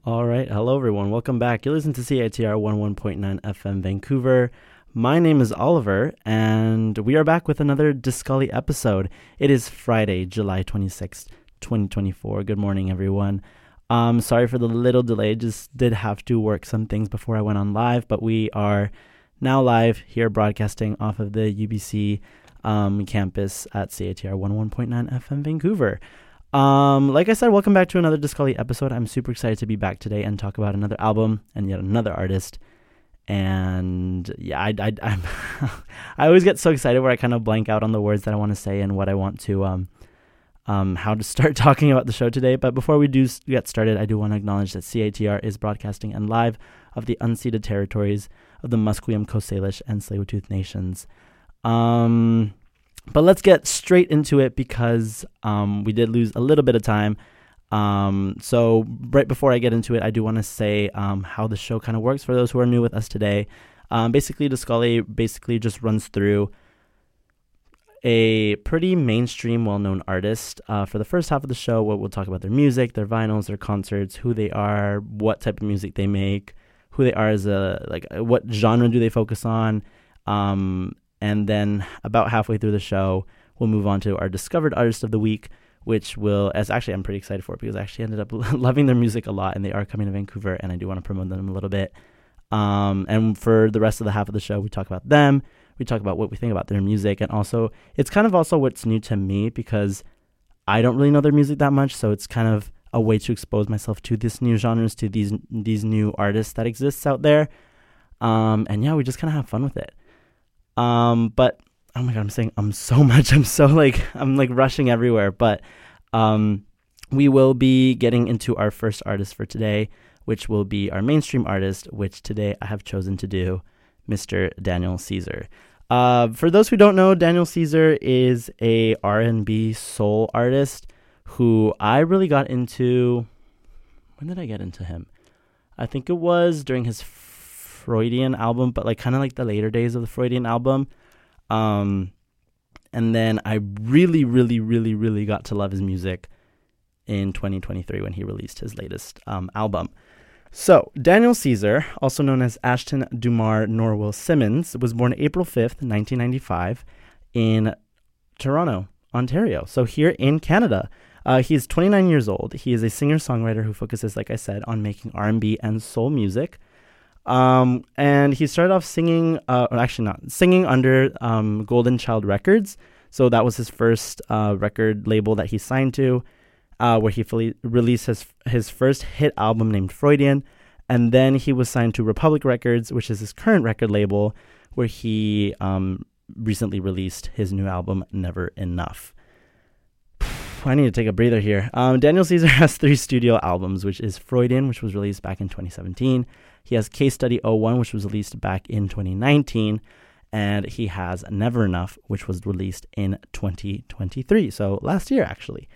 All right. Hello, everyone. Welcome back. You listen to CITR 11.9 FM Vancouver. My name is Oliver, and we are back with another Discully episode. It is Friday, July 26th, 2024. Good morning, everyone. Sorry for the little delay. Just did have to work some things before I went on live, but we are now live here broadcasting off of the UBC campus at CITR 11.9 FM Vancouver. Like I said, welcome back to another Discully episode. I'm super excited to be back today and talk about another album and yet another artist. And yeah, I'm I always get so excited where I kind of blank out on the words that I want to say and what I want to how to start talking about the show today. But before we do get started, I do want to acknowledge that CITR is broadcasting and live of the unceded territories of the Musqueam, Coast Salish, and Tsleil-Waututh nations. But let's get straight into it because we did lose a little bit of time. So right before I get into it, I do want to say how the show kind of works for those who are new with us today. Basically, Discully basically just runs through a pretty mainstream, well-known artist. For the first half of the show, we'll talk about their music, their vinyls, their concerts, who they are, what type of music they make, who they are as what genre do they focus on. And then about halfway through the show, we'll move on to our Discovered Artist of the Week, which I'm pretty excited for because I actually ended up loving their music a lot, and they are coming to Vancouver, and I do want to promote them a little bit. And for the rest of the half of the show, we talk about them, we talk about what we think about their music, and also, it's kind of also what's new to me because I don't really know their music that much, so it's kind of a way to expose myself to these new genres, to these new artists that exists out there. And yeah, we just kind of have fun with it. But oh my God, I'm saying I'm rushing everywhere, but, we will be getting into our first artist for today, which will be our mainstream artist, which today I have chosen to do Mr. Daniel Caesar. For those who don't know, Daniel Caesar is a R&B soul artist who I really got into. When did I get into him? I think it was during his Freudian album, but kind of the later days of the Freudian album. And then I really, really, really, really got to love his music in 2023 when he released his latest album. So Daniel Caesar, also known as Ashton Dumar Norwell Simmons, was born April 5th, 1995 in Toronto, Ontario. So here in Canada. He's 29 years old. He is a singer-songwriter who focuses, like I said, on making R&B and soul music. And he started off singing under Golden Child Records. So that was his first record label that he signed to, where he released his first hit album named Freudian. And then he was signed to Republic Records, which is his current record label, where he recently released his new album, Never Enough. I need to take a breather here. Daniel Caesar has 3 studio albums, which is Freudian, which was released back in 2017. He has Case Study 01, which was released back in 2019. And he has Never Enough, which was released in 2023. So last year, actually.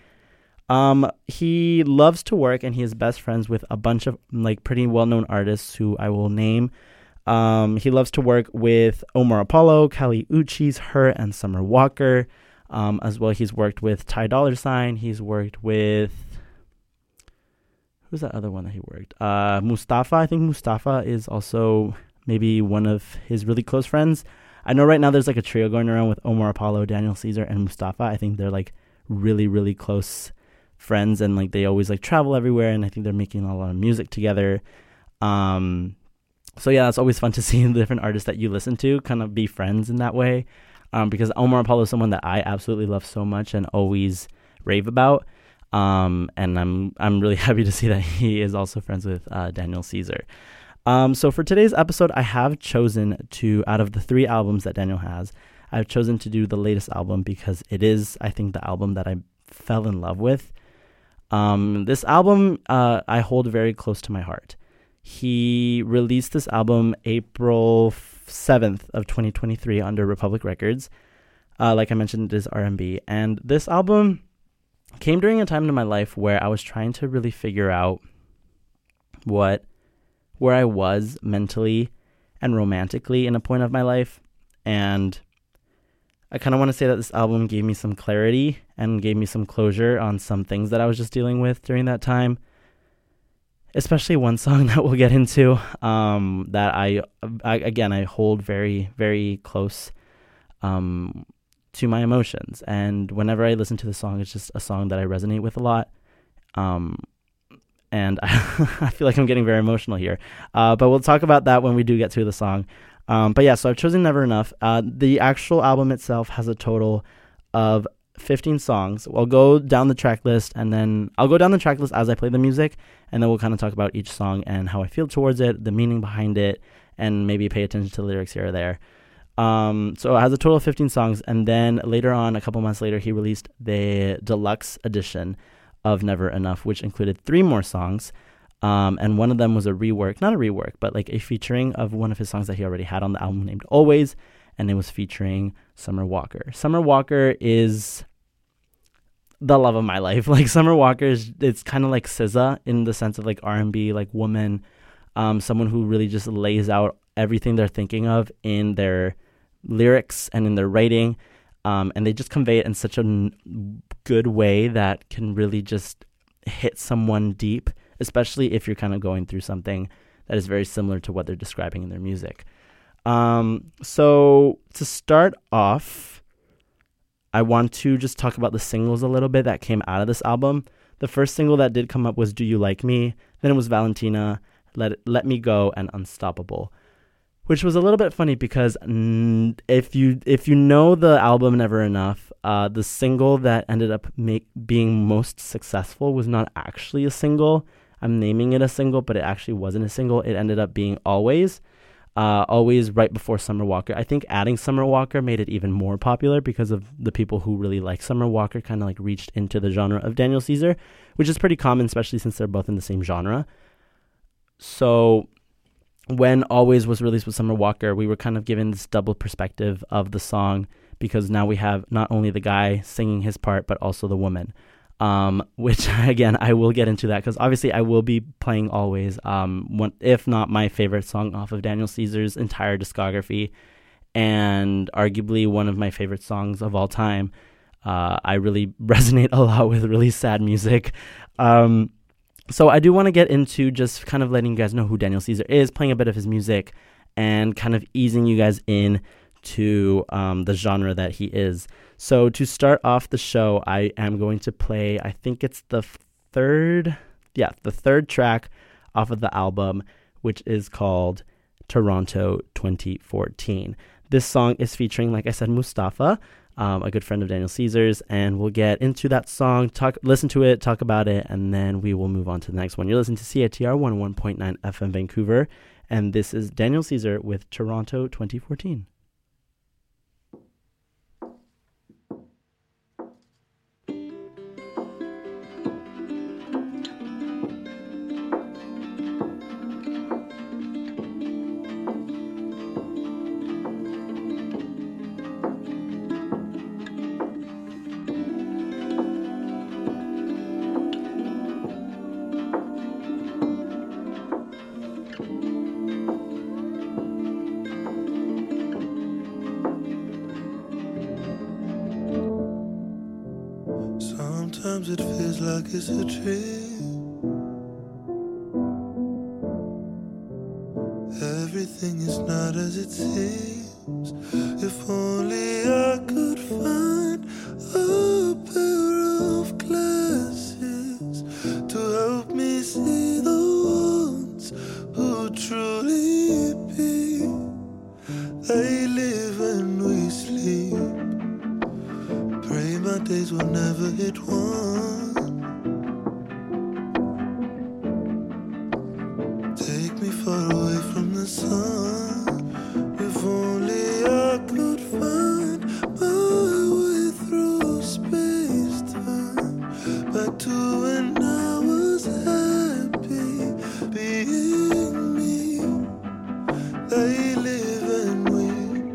He loves to work, and he is best friends with a bunch of pretty well-known artists who I will name. He loves to work with Omar Apollo, Kali Uchis, Her, and Summer Walker. As well, he's worked with Ty Dolla $ign. He's worked with... Who's that other one that he worked? Mustafa. I think Mustafa is also maybe one of his really close friends. I know right now there's a trio going around with Omar Apollo, Daniel Caesar, and Mustafa. I think they're really, really close friends, and they always travel everywhere, and I think they're making a lot of music together. So yeah, it's always fun to see the different artists that you listen to kind of be friends in that way. Because Omar Apollo is someone that I absolutely love so much and always rave about. And I'm really happy to see that he is also friends with Daniel Caesar. So for today's episode, I have chosen to, out of the 3 albums that Daniel has, I've chosen to do the latest album because it is, I think, the album that I fell in love with. This album I hold very close to my heart. He released this album April 7th of 2023 under Republic Records. Like I mentioned, it is R&B. And this album came during a time in my life where I was trying to really figure out where I was mentally and romantically in a point of my life. And I kind of want to say that this album gave me some clarity and gave me some closure on some things that I was just dealing with during that time. especially one song that we'll get into that I hold very, very close to my emotions. And whenever I listen to the song, it's just a song that I resonate with a lot. And I feel like I'm getting very emotional here. But we'll talk about that when we do get to the song. But yeah, so I've chosen Never Enough. The actual album itself has a total of 15 songs. I'll go down the track list, and then I'll go down the track list as I play the music, and then we'll kind of talk about each song and how I feel towards it, the meaning behind it, and maybe pay attention to the lyrics here or there. So it has a total of 15 songs, and then later on, a couple months later, he released the deluxe edition of Never Enough, which included 3 more songs. And one of them was a rework, not a rework, but like a featuring of one of his songs that he already had on the album named Always, and it was featuring Summer Walker. Summer Walker is the love of my life. Like Summer Walker it's kind of like SZA in the sense of like R&B, like woman, someone who really just lays out everything they're thinking of in their lyrics and in their writing, and they just convey it in such a good way that can really just hit someone deep, especially if you're kind of going through something that is very similar to what they're describing in their music. So to start off, I want to just talk about the singles a little bit that came out of this album. The first single that did come up was Do You Like Me? Then it was Valentina, Let Me Go, and Unstoppable, which was a little bit funny because if you know the album Never Enough, the single that ended up being most successful was not actually a single. I'm naming it a single, but it actually wasn't a single. It ended up being Always. Always right before Summer Walker. I think adding Summer Walker made it even more popular because of the people who really like Summer Walker kind of like reached into the genre of Daniel Caesar, which is pretty common, especially since they're both in the same genre. So when Always was released with Summer Walker, we were kind of given this double perspective of the song because now we have not only the guy singing his part, but also the woman. Which again, I will get into that because obviously I will be playing Always, one, if not my favorite song off of Daniel Caesar's entire discography, and arguably one of my favorite songs of all time. I really resonate a lot with really sad music. So I do want to get into just kind of letting you guys know who Daniel Caesar is, playing a bit of his music, and kind of easing you guys in to the genre that he is. So to start off the show, I am going to play, I think it's the third track off of the album, which is called Toronto 2014. This song is featuring, like I said, Mustafa, a good friend of Daniel Caesar's, and we'll get into that song, listen to it, talk about it, and then we will move on to the next one. You're listening to CITR 101.9 FM Vancouver, and this is Daniel Caesar with Toronto 2014. Sometimes it feels like it's a dream. Everything is not as it seems. If only I could find a pair of glasses to help me see the ones who truly be. They live and we sleep. Pray my days will never hit one. Take me far away from the sun. If only I could find my way through space-time, back to when I was happy being me. They live and we.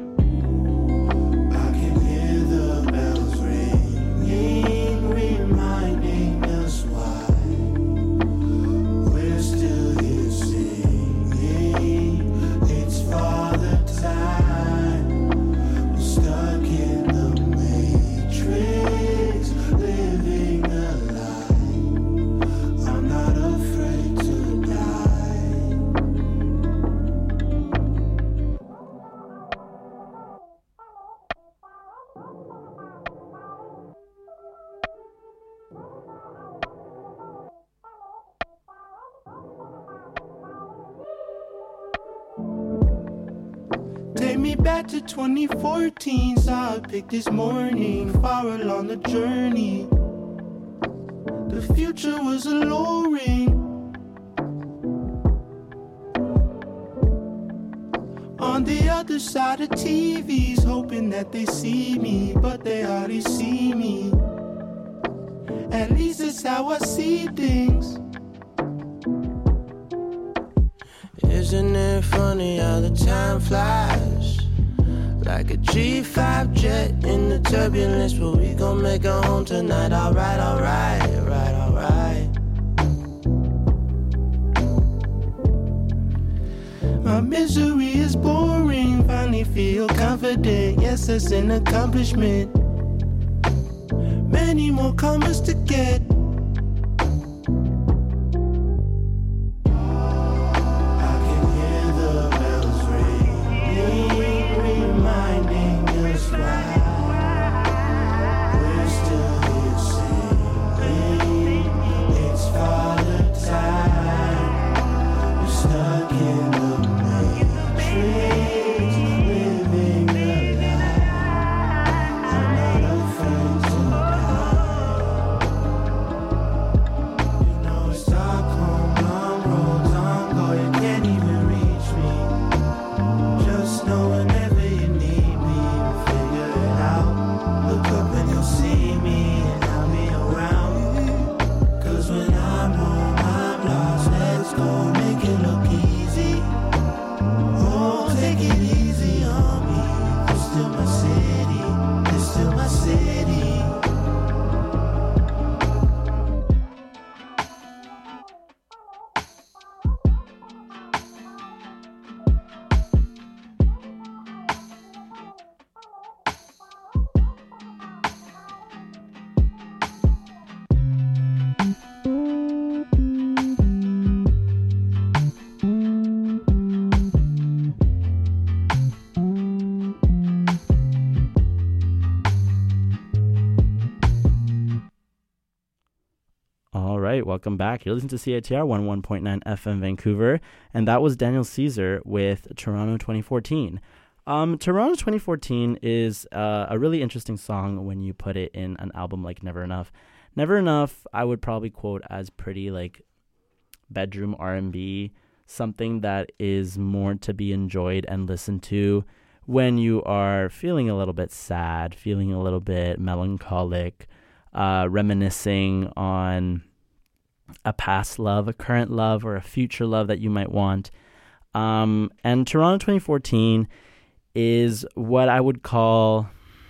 I can hear the bells ringing, reminding us why we're still here singing. Take me back to 2014, saw a pic this morning, far along the journey. The future was alluring. On the other side of TVs, hoping that they see me, but they hardly see me. At least that's how I see things. Isn't it funny how the time flies? Like a G5 jet in the turbulence, but we gon' make it home tonight. Alright, alright, alright, alright. My misery is boring, finally feel confident. Yes, that's an accomplishment. Many more commas to get. I can hear the bells ringing, reminding us why we're still here singing. It's Father Time. We're stuck in the matrix, living a lie. I'm not afraid to die. You know it's Stockholm, long roads on go. You can't even reach me. Just know whenever you need me, we'll figure it out. Look up and you'll see me, and I'll be around. 'Cause when I'm home, I'm lost. Let's go, make it look easy. Oh, take it easy on me. It's still my city. It's still my city. All right, welcome back. You're listening to CITR 101.9 FM Vancouver, and that was Daniel Caesar with Toronto 2014. Toronto 2014 is a really interesting song when you put it in an album like Never Enough. Never Enough, I would probably quote as pretty like bedroom R&B, something that is more to be enjoyed and listened to when you are feeling a little bit sad, feeling a little bit melancholic, reminiscing on a past love, a current love, or a future love that you might want. And Toronto 2014 is what I would call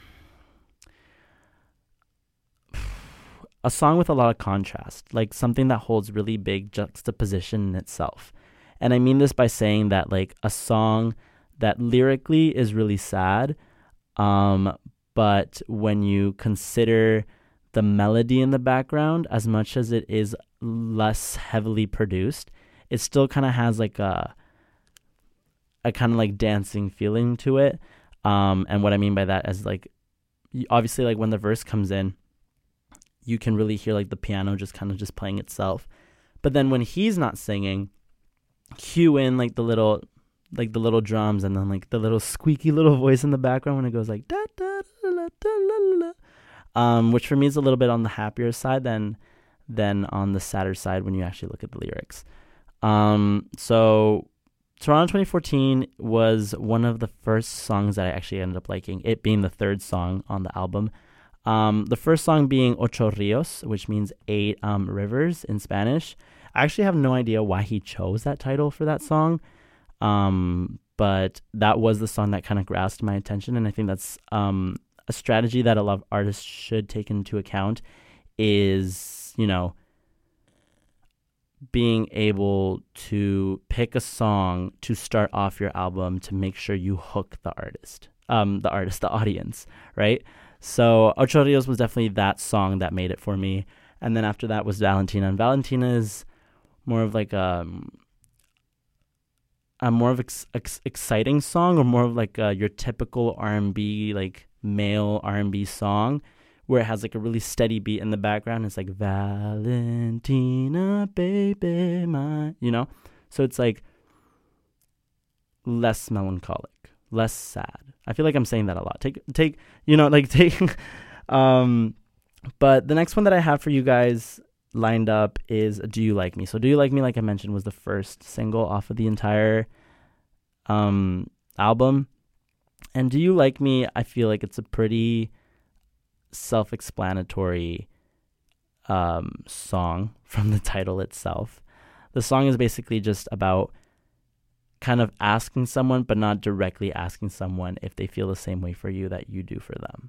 a song with a lot of contrast, like something that holds really big juxtaposition in itself. And I mean this by saying that like a song that lyrically is really sad, but when you consider the melody in the background, as much as it is less heavily produced, it still kind of has like a kind of like dancing feeling to it. And what I mean by that is like, obviously like when the verse comes in, you can really hear like the piano just kind of just playing itself. But then when he's not singing, cue in like the little drums and then like the little squeaky little voice in the background when it goes like da da da da da da, which for me is a little bit on the happier side than on the sadder side when you actually look at the lyrics. So Toronto 2014 was one of the first songs that I actually ended up liking, it being the third song on the album. The first song being Ocho Rios, which means 8 rivers in Spanish. I actually have no idea why he chose that title for that song, but that was the song that kind of grasped my attention, and I think that's a strategy that a lot of artists should take into account is, you know, being able to pick a song to start off your album to make sure you hook the audience, right? So Ocho Rios was definitely that song that made it for me. And then after that was Valentina. And Valentina is more of like a more of exciting song, or more of like your typical R&B, like male R&B song, where it has like a really steady beat in the background. It's like Valentina, baby, my, you know? So it's like less melancholic, less sad. I feel like I'm saying that a lot. Take you know, like take but the next one that I have for you guys lined up is Do You Like Me. So Do You Like Me, like I mentioned, was the first single off of the entire album. And Do You Like Me, I feel like it's a pretty self-explanatory song from the title itself. The song is basically just about kind of asking someone, but not directly asking someone if they feel the same way for you that you do for them.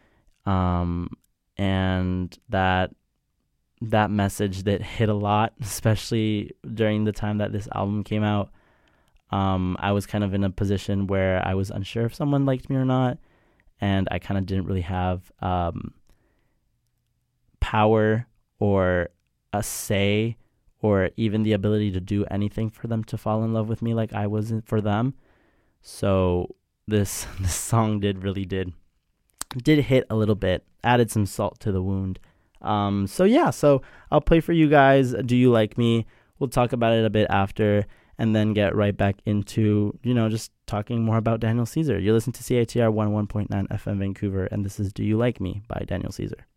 And that message that hit a lot, especially during the time that this album came out. I was kind of in a position where I was unsure if someone liked me or not, and I kind of didn't really have power or a say or even the ability to do anything for them to fall in love with me like I was for them. So this song did hit a little bit, added some salt to the wound. So I'll play for you guys Do You Like Me. We'll talk about it a bit after, and then get right back into, just talking more about Daniel Caesar. You're listening to CITR 101.9 FM Vancouver, and this is Do You Like Me by Daniel Caesar.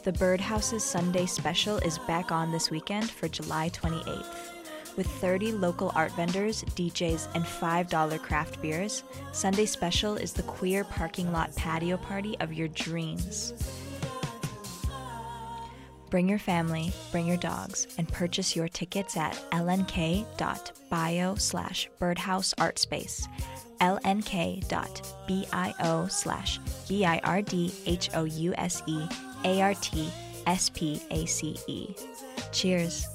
The Birdhouse's Sunday Special is back on this weekend for July 28th. With 30 local art vendors, DJs, and $5 craft beers, Sunday Special is the queer parking lot patio party of your dreams. Bring your family, bring your dogs, and purchase your tickets at lnk.bio/birdhouseartspace, lnk.bio/birdhouseartspace. Cheers.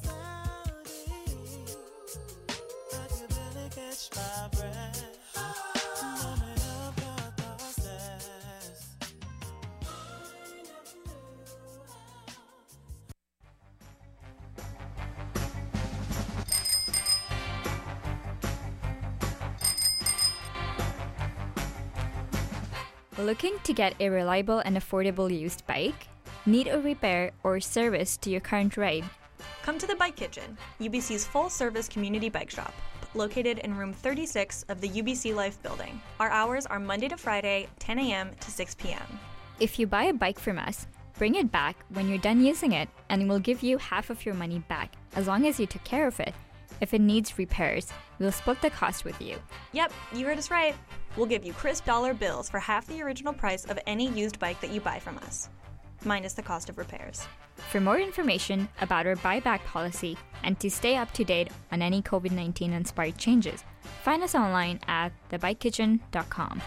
Looking to get a reliable and affordable used bike? Need a repair or service to your current ride? Come to the Bike Kitchen, UBC's full-service community bike shop, located in room 36 of the UBC Life building. Our hours are Monday to Friday, 10 a.m. to 6 p.m. If you buy a bike from us, bring it back when you're done using it and we'll give you half of your money back as long as you took care of it. If it needs repairs, we'll split the cost with you. Yep, you heard us right. We'll give you crisp dollar bills for half the original price of any used bike that you buy from us, minus the cost of repairs. For more information about our buyback policy and to stay up to date on any COVID-19 inspired changes, find us online at thebikekitchen.com.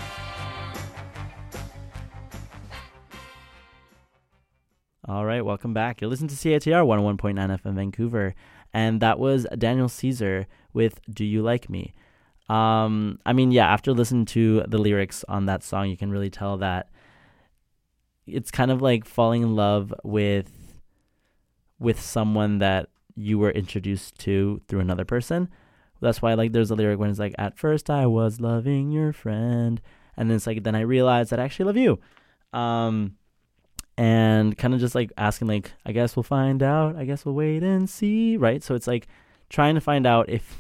All right, welcome back. You're listening to CITR 101.9 FM Vancouver, and that was Daniel Caesar with Do You Like Me? After listening to the lyrics on that song, you can really tell that it's kind of like falling in love with someone that you were introduced to through another person. That's why there's a lyric when it's like, at first I was loving your friend, and then it's like, then I realized that I actually love you. And kind of just asking I guess we'll find out, I guess we'll wait and see, right? So it's trying to find out if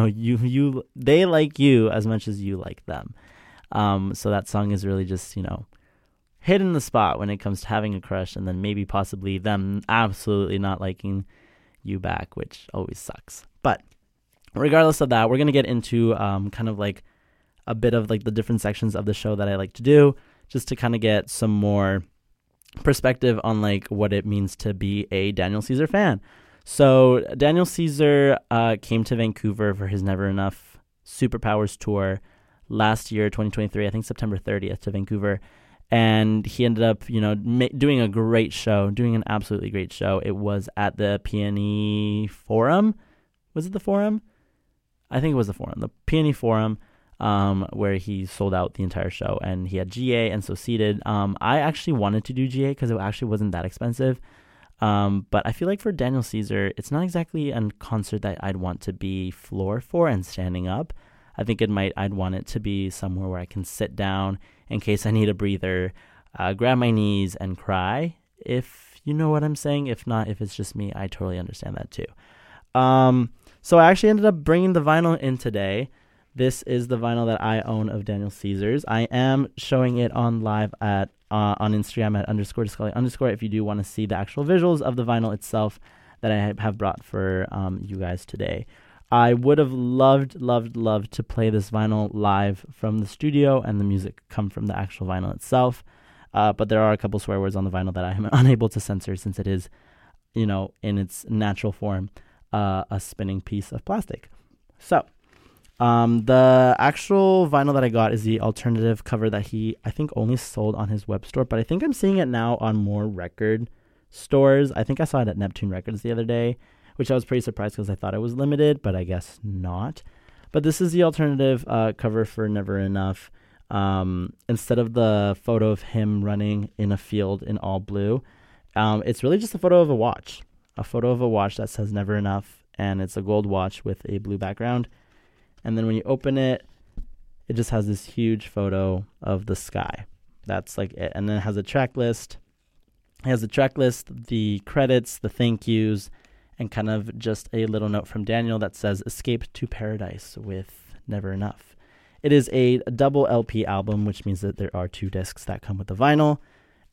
they like you as much as you like them. So that song is really just hitting the spot when it comes to having a crush, and then maybe possibly them absolutely not liking you back, which always sucks. But regardless of that, we're gonna get into kind of a bit of the different sections of the show that I like to do, just to kind of get some more perspective on what it means to be a Daniel Caesar fan. So Daniel Caesar came to Vancouver for his Never Enough Superpowers tour last year, 2023, I think September 30th, to Vancouver. And he ended up, doing a great show, doing an absolutely great show. It was at the Peony Forum. Was it the Forum? I think it was the Forum, the Peony Forum, where he sold out the entire show. And he had GA and So Seated. I actually wanted to do GA because it actually wasn't that expensive. But I feel for Daniel Caesar, it's not exactly a concert that I'd want to be floor for and standing up. I think I'd want it to be somewhere where I can sit down in case I need a breather, grab my knees and cry, if you know what I'm saying. If not, if it's just me, I totally understand that too. So I actually ended up bringing the vinyl in today. This is the vinyl that I own of Daniel Caesar's. I am showing it on live at on Instagram at _Discovery_ if you do want to see the actual visuals of the vinyl itself that I have brought for you guys today. I would have loved to play this vinyl live from the studio and the music come from the actual vinyl itself. But there are a couple swear words on the vinyl that I am unable to censor since it is, in its natural form, a spinning piece of plastic. So the actual vinyl that I got is the alternative cover that he, I think, only sold on his web store, but I think I'm seeing it now on more record stores. I think I saw it at Neptune Records the other day, which I was pretty surprised because I thought it was limited, but I guess not. But this is the alternative cover for Never Enough. Instead of the photo of him running in a field in all blue, it's really just a photo of a watch that says Never Enough, and it's a gold watch with a blue background. And then when you open it, it just has this huge photo of the sky. That's it. And then it has a track list. It has the track list, the credits, the thank yous, and kind of just a little note from Daniel that says Escape to Paradise with Never Enough. It is a double LP album, which means that there are 2 discs that come with the vinyl.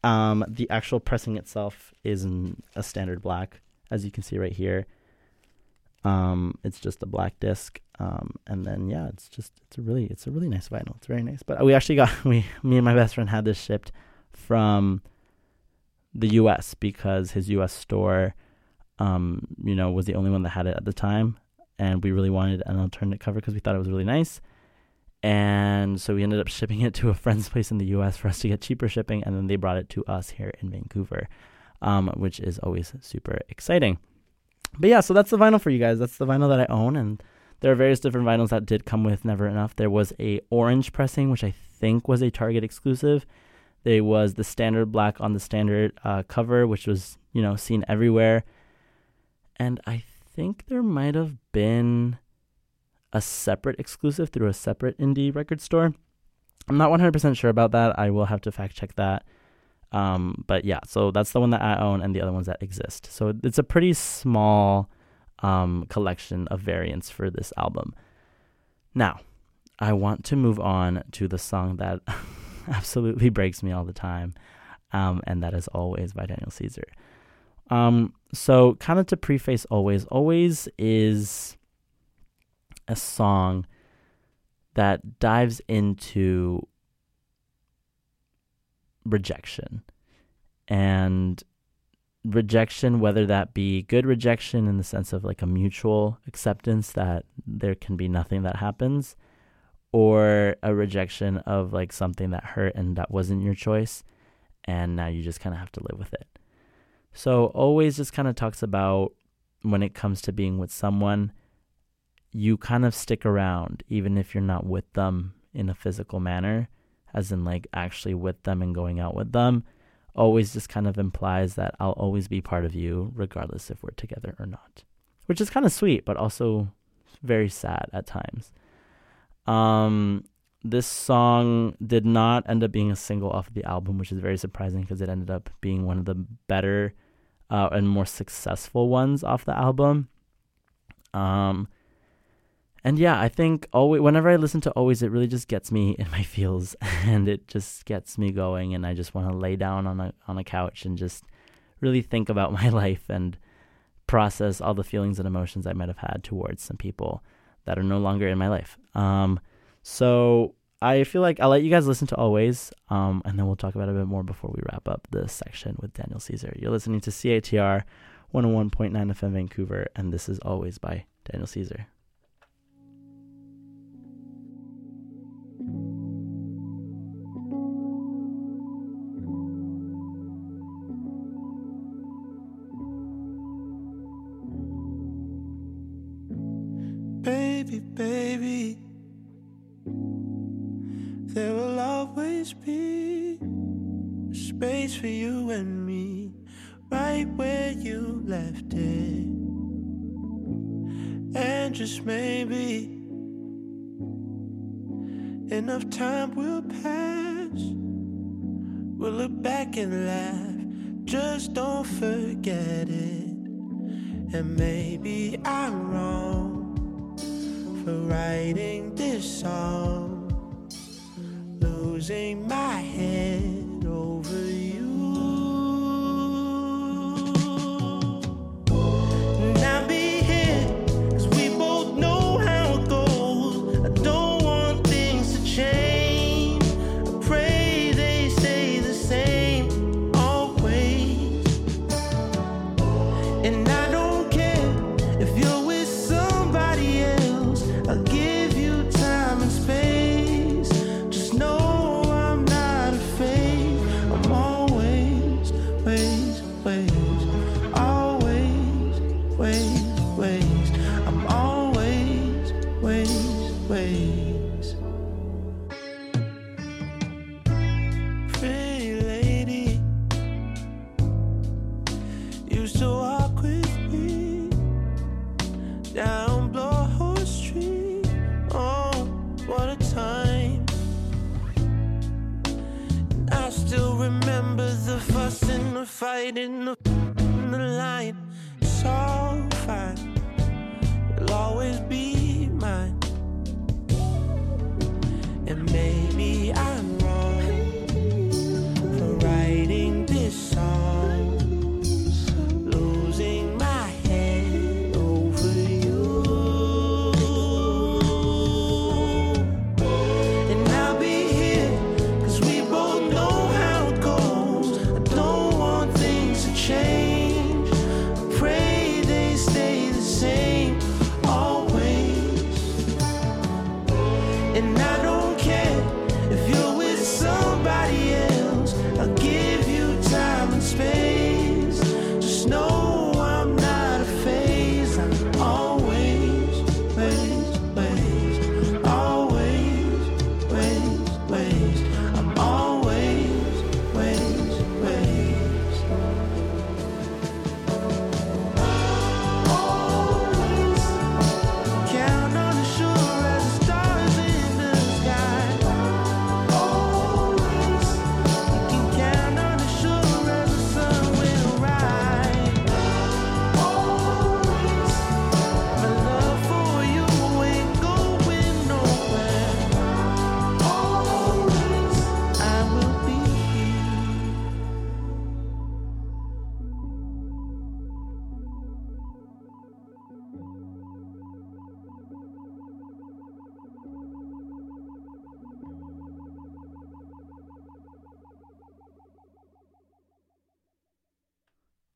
The actual pressing itself is in a standard black, as you can see right here. It's just a black disc, and then it's a really nice vinyl. It's very nice. But we actually me and my best friend had this shipped from the U.S. because his U.S. store, was the only one that had it at the time, and we really wanted an alternate cover because we thought it was really nice. And so we ended up shipping it to a friend's place in the U.S. for us to get cheaper shipping, and then they brought it to us here in Vancouver, which is always super exciting. But yeah, so that's the vinyl for you guys. That's the vinyl that I own, and there are various different vinyls that did come with Never Enough. There was a orange pressing, which I think was a Target exclusive. There was the standard black on the standard cover, which was, seen everywhere. And I think there might have been a separate exclusive through a separate indie record store. I'm not 100% sure about that. I will have to fact check that. But yeah, so that's the one that I own and the other ones that exist. So it's a pretty small collection of variants for this album. Now, I want to move on to the song that absolutely breaks me all the time, and that is Always by Daniel Caesar. So kind of to preface Always is a song that dives into rejection, and rejection, whether that be good rejection in the sense of like a mutual acceptance that there can be nothing that happens, or a rejection of like something that hurt and that wasn't your choice, and now you just kind of have to live with it. So Always just kind of talks about when it comes to being with someone, you kind of stick around even if you're not with them in a physical manner, as in like actually with them and going out with them. Always just kind of implies that I'll always be part of you regardless if we're together or not, which is kind of sweet, but also very sad at times. This song did not end up being a single off of the album, which is very surprising because it ended up being one of the better and more successful ones off the album. And yeah, I think whenever I listen to Always, it really just gets me in my feels, and it just gets me going, and I just want to lay down on a couch and just really think about my life and process all the feelings and emotions I might have had towards some people that are no longer in my life. So I feel like I'll let you guys listen to Always, and then we'll talk about it a bit more before we wrap up this section with Daniel Caesar. You're listening to CITR 101.9 FM Vancouver, and this is Always by Daniel Caesar. Baby, there will always be space for you and me, right where you left it. And just maybe enough time will pass, we'll look back and laugh, just don't forget it. And maybe I'm wrong for writing this song, losing my head over you. And I'll be here, 'cause we both know how it goes. I don't want things to change, I pray they stay the same always. And I don't care if you're with somebody else, I'll give you time and space. Just know I'm not afraid. I'm always, always. I'm always, Pretty lady used to walk with me down Blowhole Street. Oh, what a time. And I still remember the fuss and the fight in the line. It's all fine, you'll always be mine. And maybe I'm wrong for writing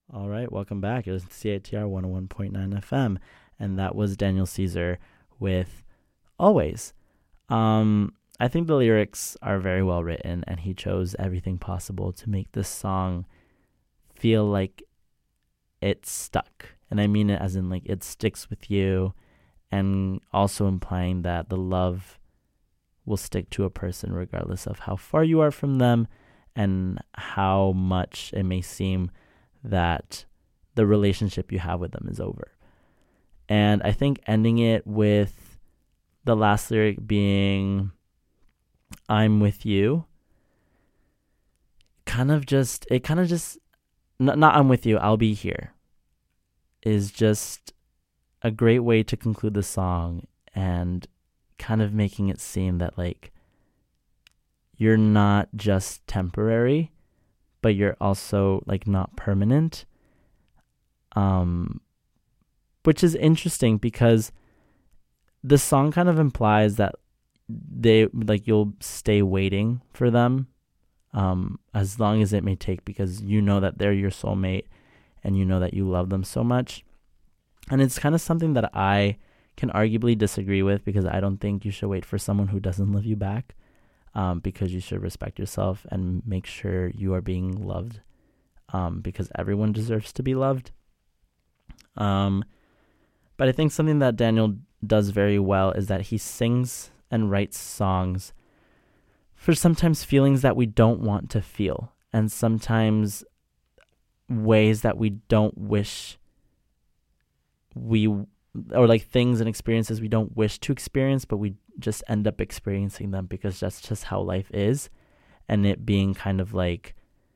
All right, welcome back. It was CITR 101.9 FM, and that was Daniel Caesar with Always. I think the lyrics are very well written, and he chose everything possible to make this song feel like it's stuck. And I mean it as in like it sticks with you, and also implying that the love will stick to a person regardless of how far you are from them and how much it may seem that the relationship you have with them is over. And I think ending it with the last lyric being I'm with you, not I'm with you, I'll be here, is just a great way to conclude the song, and kind of making it seem that like you're not just temporary, but you're also like not permanent. Which is interesting because the song kind of implies that you'll stay waiting for them, as long as it may take, because you know that they're your soulmate and you know that you love them so much. And it's kind of something that I can arguably disagree with, because I don't think you should wait for someone who doesn't love you back, because you should respect yourself and make sure you are being loved, because everyone deserves to be loved. But I think something that Daniel does very well is that he sings and writes songs for sometimes feelings that we don't want to feel, and sometimes ways that we don't wish or like things and experiences we don't wish to experience, but we just end up experiencing them because that's just how life is. And it being kind of like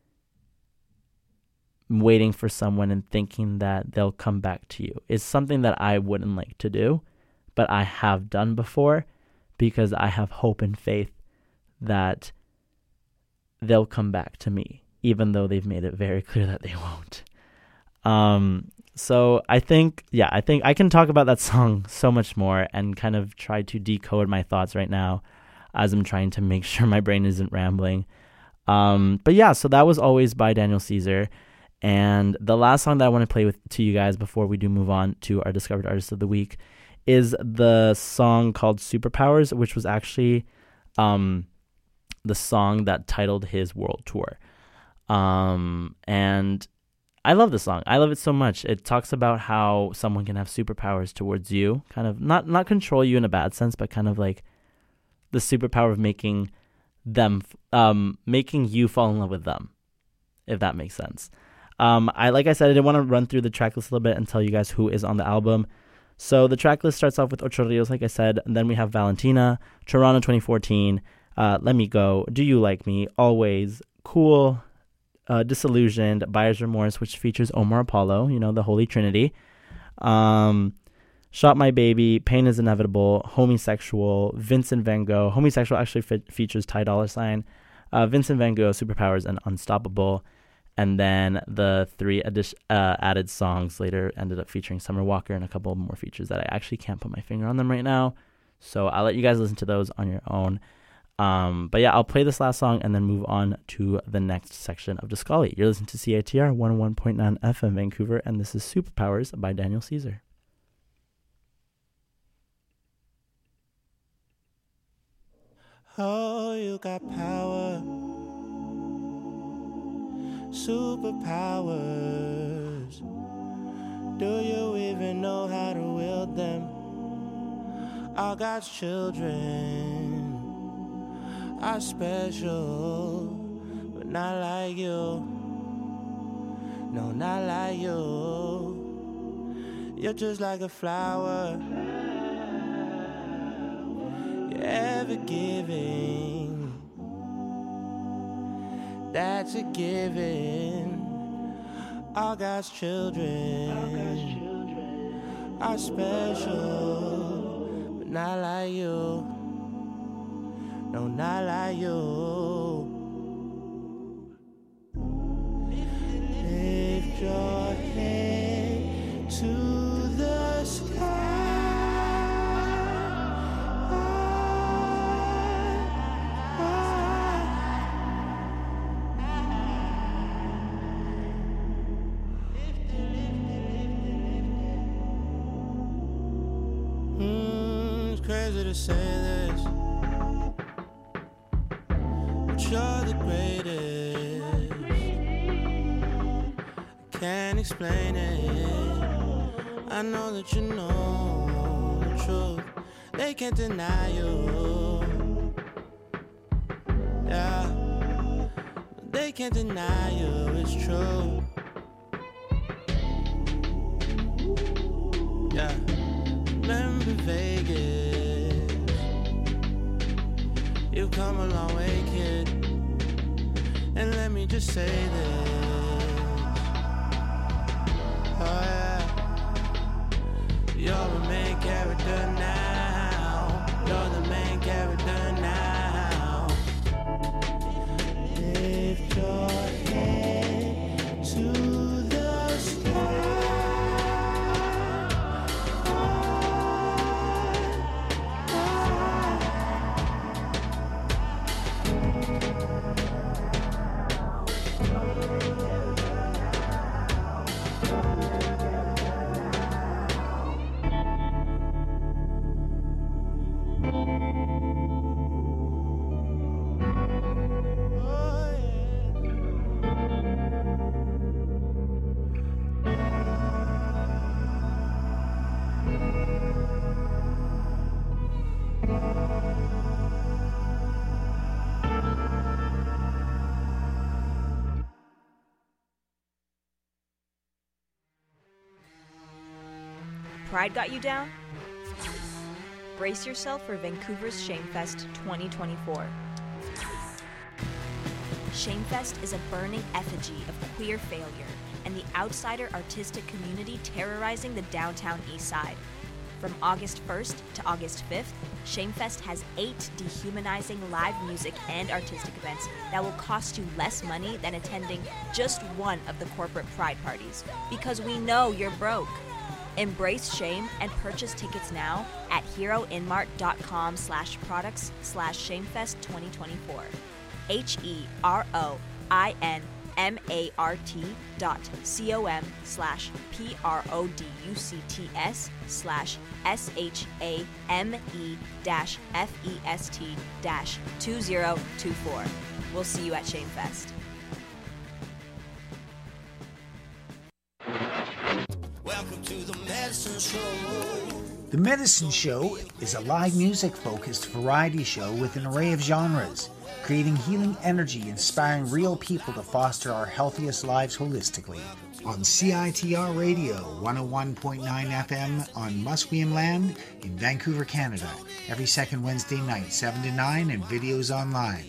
waiting for someone and thinking that they'll come back to you is something that I wouldn't like to do, but I have done before, because I have hope and faith that they'll come back to me, even though they've made it very clear that they won't. So I think I can talk about that song so much more and kind of try to decode my thoughts right now as I'm trying to make sure my brain isn't rambling. But yeah, so that was Always by Daniel Caesar. And the last song that I want to play to you guys before we do move on to our Discovered Artist of the Week is the song called Superpowers, which was actually the song that titled his world tour. And I love the song. I love it so much. It talks about how someone can have superpowers towards you, kind of not control you in a bad sense, but kind of like the superpower of making you fall in love with them, if that makes sense. Like I said, I didn't want to run through the track list a little bit and tell you guys who is on the album. So the track list starts off with Ocho Rios, like I said, and then we have Valentina, Toronto 2014, Let Me Go, Do You Like Me, Always, Cool, Disillusioned, Buyer's Remorse, which features Omar Apollo, the Holy Trinity, Shot My Baby, Pain Is Inevitable, Homosexual, Vincent Van Gogh. Homosexual actually features Ty Dolla $ign, Vincent Van Gogh, Superpowers, and Unstoppable. And then the three added songs later ended up featuring Summer Walker and a couple more features that I actually can't put my finger on them right now. So I'll let you guys listen to those on your own. But yeah, I'll play this last song and then move on to the next section of Discali. You're listening to CITR 101.9 FM Vancouver, and this is Superpowers by Daniel Caesar. Oh, you got power, superpowers. Do you even know how to wield them? All God's children are special, but not like you. No, not like you. You're just like a flower, you're ever giving. That's a given. All God's children are special, but not like you. No, not like you. Lift your head to the sky. crazy to say this, but you're the greatest. I can't explain it. I know that you know the truth. They can't deny you. Yeah, they can't deny you. It's true. Yeah. Remember Vegas. You've come a long way, kid. And let me just say this. Oh yeah. You're the main character now. You're the main character now. Lift your head to the sky. Pride got you down? Brace yourself for Vancouver's Shamefest 2024. Shamefest is a burning effigy of queer failure and the outsider artistic community terrorizing the downtown east side. From August 1st to August 5th, Shamefest has 8 dehumanizing live music and artistic events that will cost you less money than attending just one of the corporate pride parties, because we know you're broke. Embrace shame and purchase tickets now at heroinmart.com/products/shamefest 2024. HEROINMART.com/PRODUCTS/SHAME-FEST-2024. We'll see you at Shamefest. Welcome to the Medicine Show. The Medicine Show is a live music-focused variety show with an array of genres, creating healing energy, inspiring real people to foster our healthiest lives holistically. On CITR Radio, 101.9 FM on Musqueam Land in Vancouver, Canada, every second Wednesday night, 7 to 9, and videos online.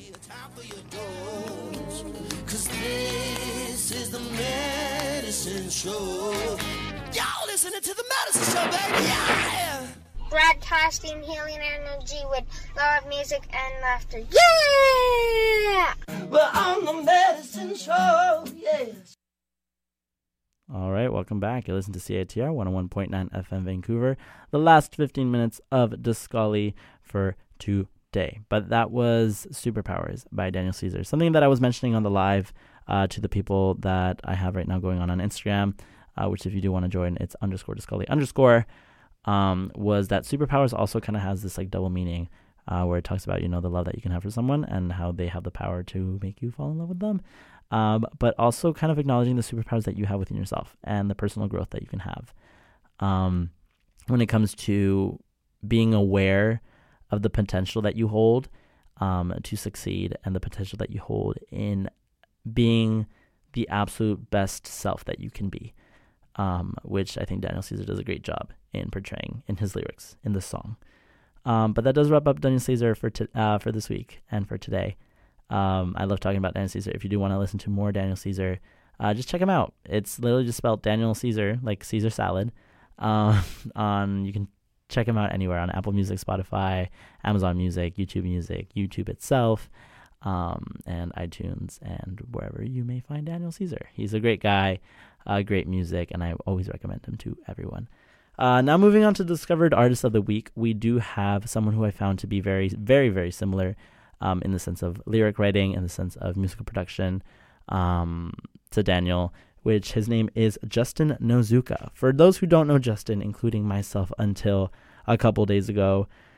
Cause this is the Medicine Show. Y'all listening to the Medicine Show, baby, yeah! Broadcasting healing energy with love, music, and laughter. Yeah! We're on the Medicine Show, yes. All right, welcome back. You listen to CITR 101.9 FM Vancouver. The last 15 minutes of Discali for today. But that was Superpowers by Daniel Caesar. Something that I was mentioning on the live to the people that I have right now going on Instagram, which if you do want to join, it's _Discali_, was that Superpowers also kind of has this like double meaning where it talks about, you know, the love that you can have for someone and how they have the power to make you fall in love with them. But also kind of acknowledging the superpowers that you have within yourself and the personal growth that you can have. When it comes to being aware of the potential that you hold to succeed and the potential that you hold in being the absolute best self that you can be, which I think Daniel Caesar does a great job in portraying in his lyrics in this song. But that does wrap up Daniel Caesar for this week and for today. I love talking about Daniel Caesar. If you do want to listen to more Daniel Caesar, just check him out. It's literally just spelled Daniel Caesar, like Caesar salad. You can check him out anywhere on Apple Music, Spotify, Amazon Music, YouTube itself, and iTunes, and wherever you may find Daniel Caesar. He's a great guy, great music, and I always recommend him to everyone. Now moving on to Discovered Artist of the Week, we do have someone who I found to be very, very, very similar in the sense of lyric writing, in the sense of musical production to Daniel, which his name is Justin Nozuka. For those who don't know Justin, including myself until a couple days ago,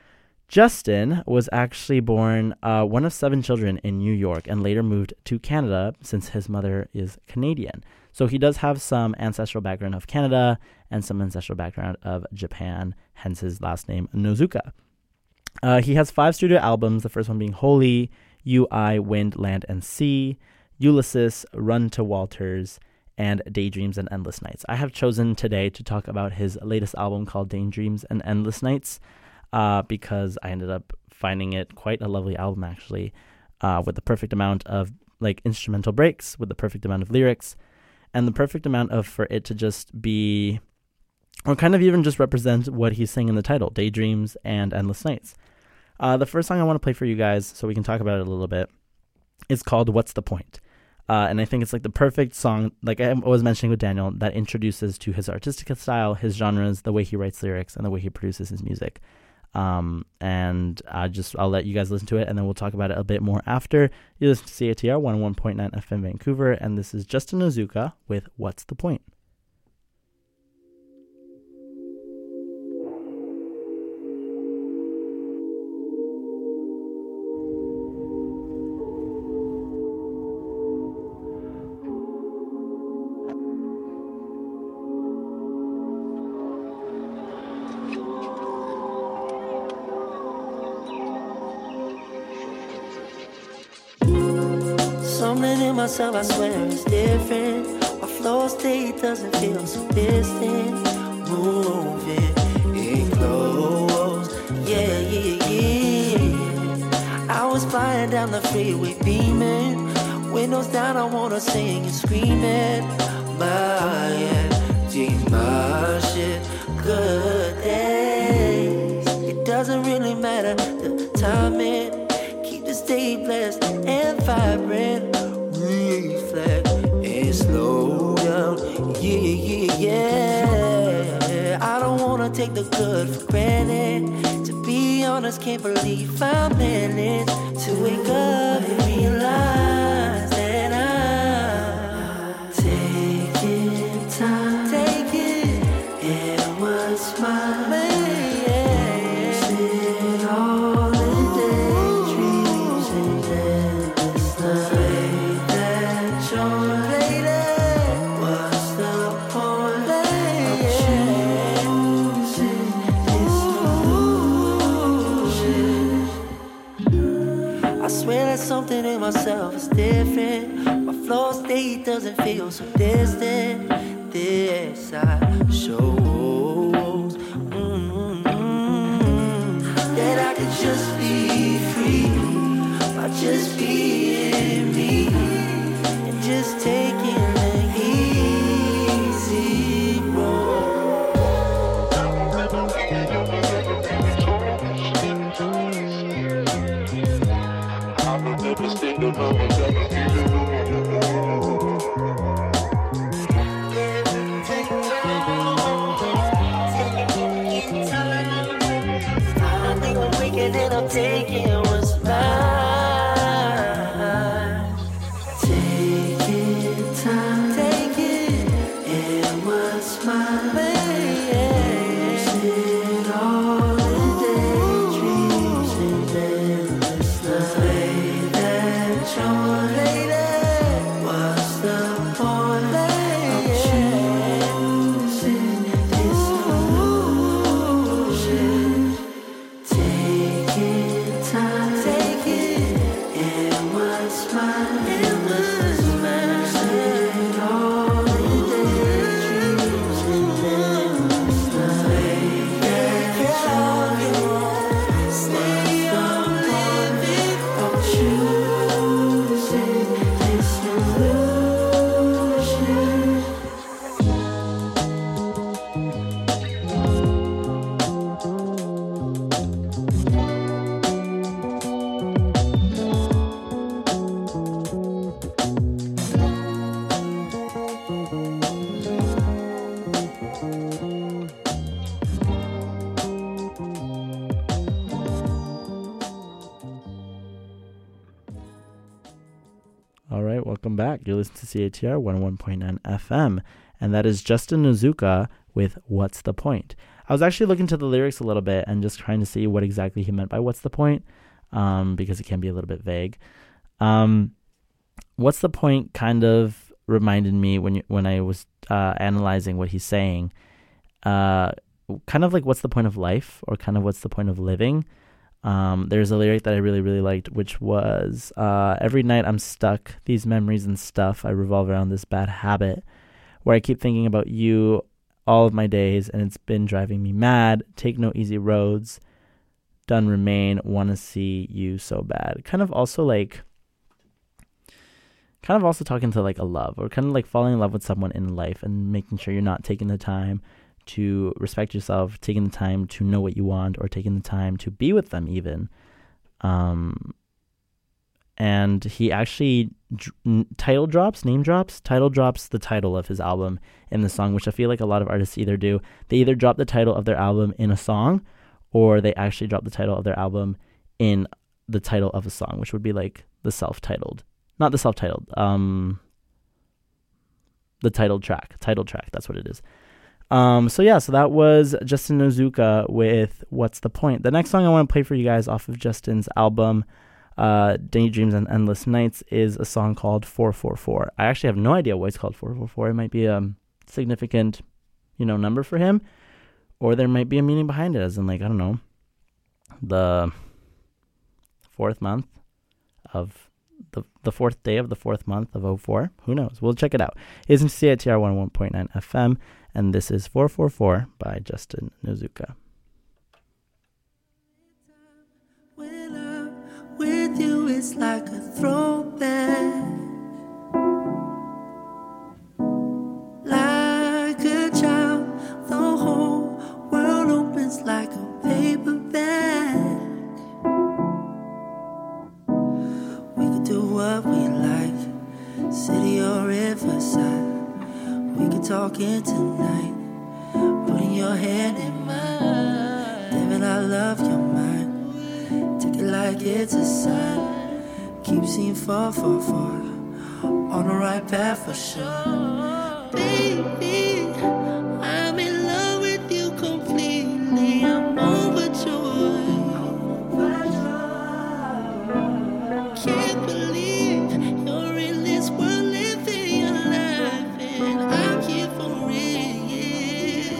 Justin was actually born one of 7 children in New York and later moved to Canada since his mother is Canadian. So he does have some ancestral background of Canada and some ancestral background of Japan, hence his last name, Nozuka. He has 5 studio albums, the first one being Holy, UI, Wind, Land, and Sea, Ulysses, Run to Walters, and Daydreams and Endless Nights. I have chosen today to talk about his latest album called Daydreams and Endless Nights because I ended up finding it quite a lovely album, actually, with the perfect amount of like instrumental breaks, with the perfect amount of lyrics, and the perfect amount of for it to just be, or kind of even just represent what he's saying in the title, Daydreams and Endless Nights. The first song I want to play for you guys, so we can talk about it a little bit, is called What's the Point? And I think it's like the perfect song, like I was mentioning with Daniel, that introduces to his artistic style, his genres, the way he writes lyrics, and the way he produces his music. And I'll let you guys listen to it, and then we'll talk about it a bit more after. You listen to CITR 101.9 FM Vancouver, and this is Justin Nozuka with What's the Point? Something in myself, I swear, is different. My flow state doesn't feel so distant. Moving in close, yeah, yeah, yeah. I was flying down the freeway beaming, windows down, I wanna sing and scream it. My shit, good days. It doesn't really matter the timing. Keep the state blessed and vibrant. Reflect and slow down. Yeah, yeah, yeah. I don't wanna take the good for granted. To be honest, can't believe I managed to wake up and realize that I'm taking time. Take it, and what's mine? Something in myself is different. My flow state doesn't feel so distant. This I shows that I could just be free by just being me and just taking the easy road. And I'm taking what's mine. Taking time. Take it. And what's mine. Sit all the daydreams and endless nights. Lay that joint. What's the point? I'm choosing this illusion. Taking time, take it, and what's mine, and what's mine. Set all the daydreams and endless nights. Lay that joint, stay on living. I'm choosing this illusion. All right, welcome back. You're listening to CITR 101.9 FM, and that is Justin Nozuka with What's the Point? I was actually looking to the lyrics a little bit and just trying to see what exactly he meant by what's the point, because it can be a little bit vague. What's the point kind of reminded me when I was analyzing what he's saying, kind of like what's the point of life, or kind of what's the point of living. There's a lyric that I really, really liked, which was, every night I'm stuck, these memories and stuff, I revolve around this bad habit where I keep thinking about you all of my days, and it's been driving me mad. Take no easy roads, done remain, want to see you so bad. Kind of also talking to like a love, or kind of like falling in love with someone in life and making sure you're not taking the time to respect yourself, taking the time to know what you want, or taking the time to be with them even. And he actually name drops the title of his album in the song, which I feel like a lot of artists either do. They either drop the title of their album in a song, or they actually drop the title of their album in the title of a song, which would be like the self-titled. Not the self-titled, the title track, that's what it is. So that was Justin Nozuka with What's the Point. The next song I want to play for you guys off of Justin's album, Daydreams and Endless Nights, is a song called 444. I actually have no idea why it's called 444. It might be a significant, number for him, or there might be a meaning behind it, as in like, I don't know, the fourth month of the fourth day of the fourth month of 04. Who knows? We'll check it out. It's in CITR 101.9 FM, and this is 444 by Justin Nozuka. When I'm with you, it's like a throwback. Like a child, the whole world opens like a paperback. We could do what we like, city or riverside. We could talk in tonight, putting your hand in mine. Damn it, I love your mind. Take it like it's a sign. Keep seeing far, far, far, on the right path for sure. Baby, I'm in love with you completely. I'm overjoyed. Can't believe you're in this world living your life, and I'm here for it.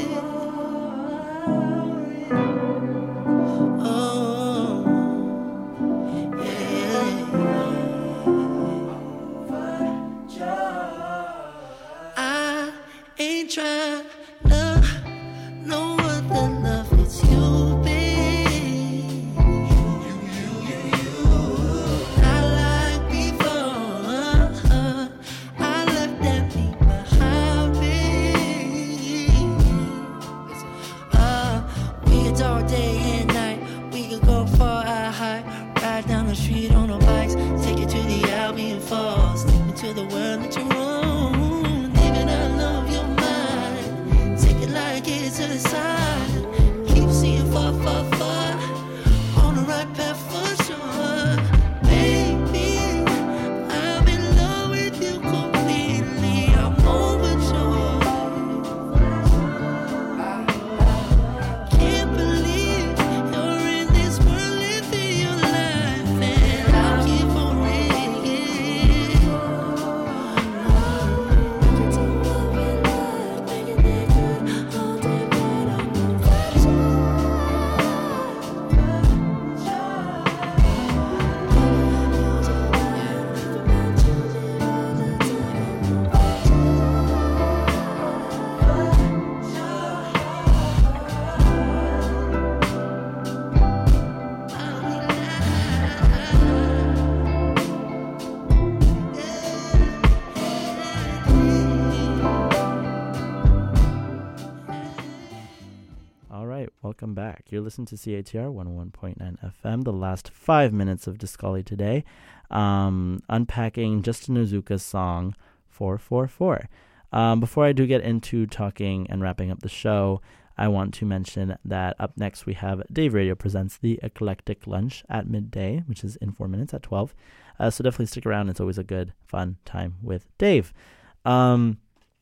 Oh, yeah. I ain't trying to know what the love is, you, babe. Not like before. I left that beat behind, babe. We could talk day and night. We could go far or high. Ride down the street on our bikes. Take it to the Albion Falls. Take me to the world that you're on. David, I love your mind. Take it like it's a sign. Keep seeing far, far, far, on the right path for sure. Baby, I'm in love with you completely. I'm overjoyed. Can't believe you're in this world living your life, and I'll keep on All right, welcome back. You're listening to CITR 101.9 FM, the last 5 minutes of Discali today, unpacking Justin Nozuka's song 444. Before I do get into talking and wrapping up the show, I want to mention that up next we have Dave Radio presents the Eclectic Lunch at midday, which is in 4 minutes at 12. So definitely stick around. It's always a good, fun time with Dave.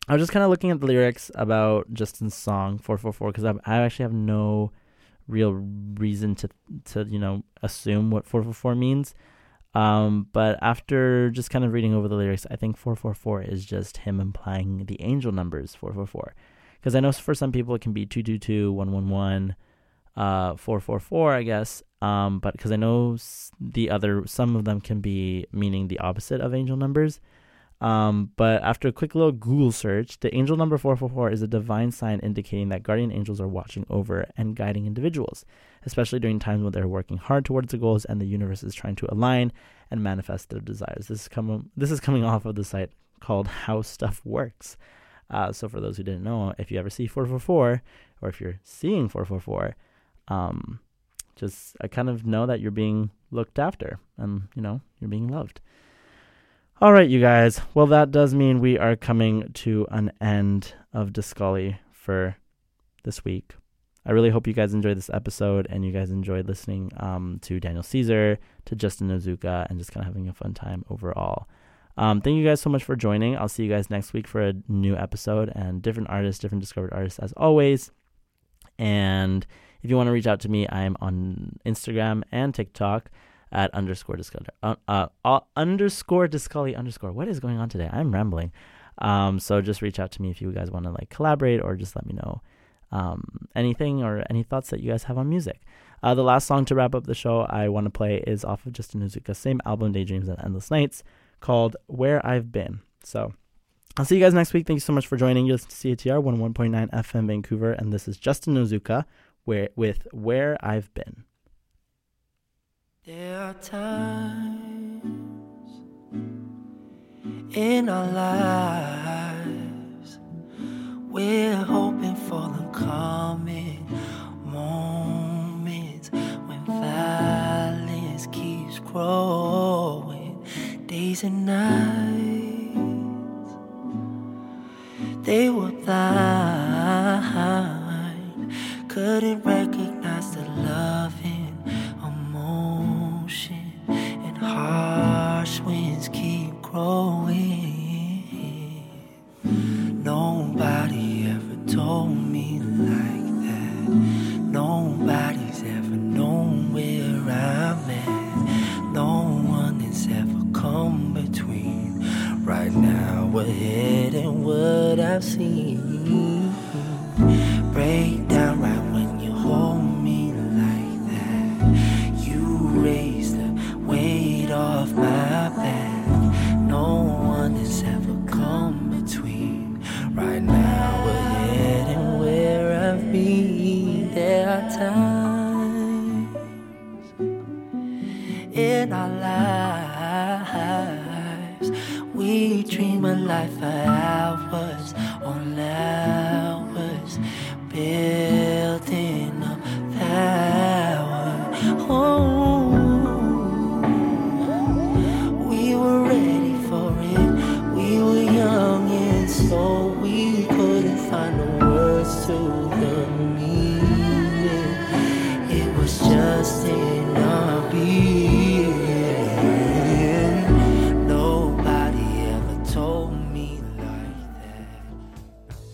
I was just kind of looking at the lyrics about Justin's song 444 because I actually have no real reason to assume what 444 means. But after just kind of reading over the lyrics, I think 444 is just him implying the angel numbers 444. Because I know for some people it can be 222, 111, 444, I guess. But because I know some of them can be meaning the opposite of angel numbers. But after a quick little Google search, the angel number 444 is a divine sign indicating that guardian angels are watching over and guiding individuals, especially during times when they're working hard towards the goals and the universe is trying to align and manifest their desires. This is coming off of the site called How Stuff Works. So for those who didn't know, if you ever see 444 or if you're seeing 444, just I kind of know that you're being looked after and, you're being loved. All right, you guys. Well, that does mean we are coming to an end of Discully for this week. I really hope you guys enjoyed this episode and you guys enjoyed listening to Daniel Caesar, to Justin Nozuka, and just kind of having a fun time overall. Thank you guys so much for joining. I'll see you guys next week for a new episode and different artists, different discovered artists as always. And if you want to reach out to me, I'm on Instagram and TikTok at _Discully. What is going on today? I'm rambling. So just reach out to me if you guys want to collaborate or just let me know anything or any thoughts that you guys have on music. The last song to wrap up the show I want to play is off of Justin Nozuka's same album, Daydreams and Endless Nights, called Where I've Been. So I'll see you guys next week. Thank you so much for joining. You're listening to CATR 101.9 FM Vancouver, and this is Justin Nozuka with Where I've Been. There are times in our lives we're hoping for the coming moments when violence keeps growing. Days and nights, they were blind, couldn't recognize the loving emotion, and harsh winds keep growing. Nobody ever told me like that. Nobody's ever known where I'm at. No one has ever come between right now ahead and what I've seen. Break down right when you hold me like that. You raise the weight off my back. No one has ever come between right now ahead and where I've been. There are times in our lives we dream a life for hours on hours, building up power. Oh, we were ready for it. We were young and so we couldn't find the words to the meaning. It was just in